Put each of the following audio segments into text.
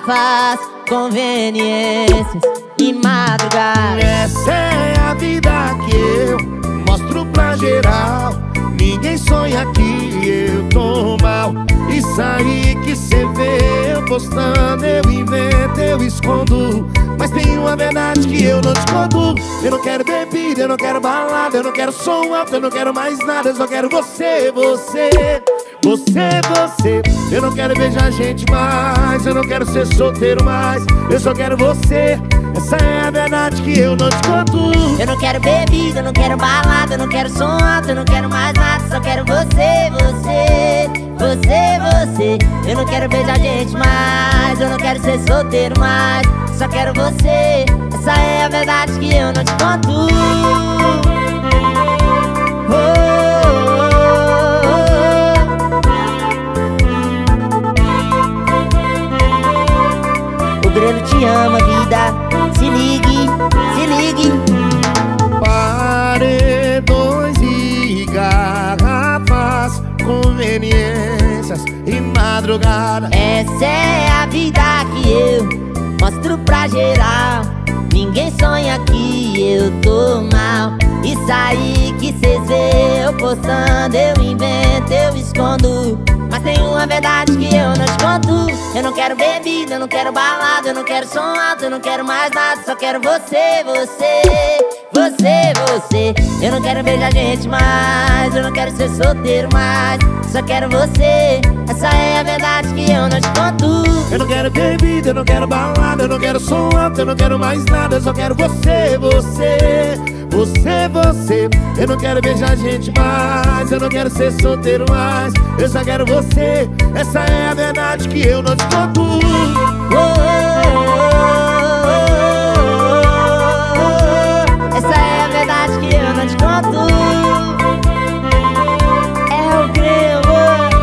garrafas, conveniências e madrugada. Essa é a vida que eu mostro pra geral. Ninguém sonha que eu tô mal. Isso aí que cê vê eu postando, eu invento, eu escondo. Mas tem uma verdade que eu não te conto. Eu não quero bebida, eu não quero balada, eu não quero som alto, eu não quero mais nada. Eu só quero você, você, você, você. Eu não quero beijar gente mais, eu não quero ser solteiro mais. Eu só quero você. Essa é a verdade que eu não te conto. Eu não quero bebida, eu não quero balada, eu não quero som alto, eu não quero mais nada. Só quero você, você, você, você. Eu não quero beijar gente mais, eu não quero ser solteiro mais. Só quero você. Essa é a verdade que eu não te conto. O Grelo te ama, vida. Se ligue, se ligue. Paredões e garrafas, conveniências e madrugada. Essa é a vida que eu mostro pra geral. Ninguém sonha que eu tô mal. Isso aí que cês vê eu postando, eu invento, eu escondo. Mas tem uma verdade que eu não te conto. Eu não quero bebida, eu não quero balada, eu não quero som alto, eu não quero mais nada. Só quero você, você, você, você. Eu não quero beijar gente mais, eu não quero ser solteiro mais. Só quero você. Essa é a verdade que eu não te conto. Eu não quero bebida, eu não quero balada, eu não quero som alto, eu não quero mais nada. Eu só quero você, você, você, você. Eu não quero beijar gente mais, eu não quero ser solteiro mais. Eu só quero você. Essa é a verdade que eu não te conto. Essa é a verdade que eu não te conto. É o Grelo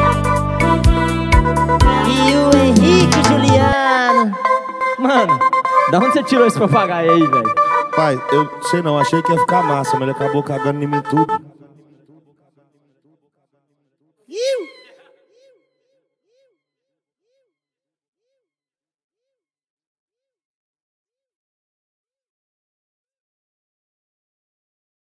e o Henrique Juliano. Mano, da onde você tirou esse papagaio aí, velho? Pai, eu sei não, achei que ia ficar massa, mas ele acabou cagando em mim tudo.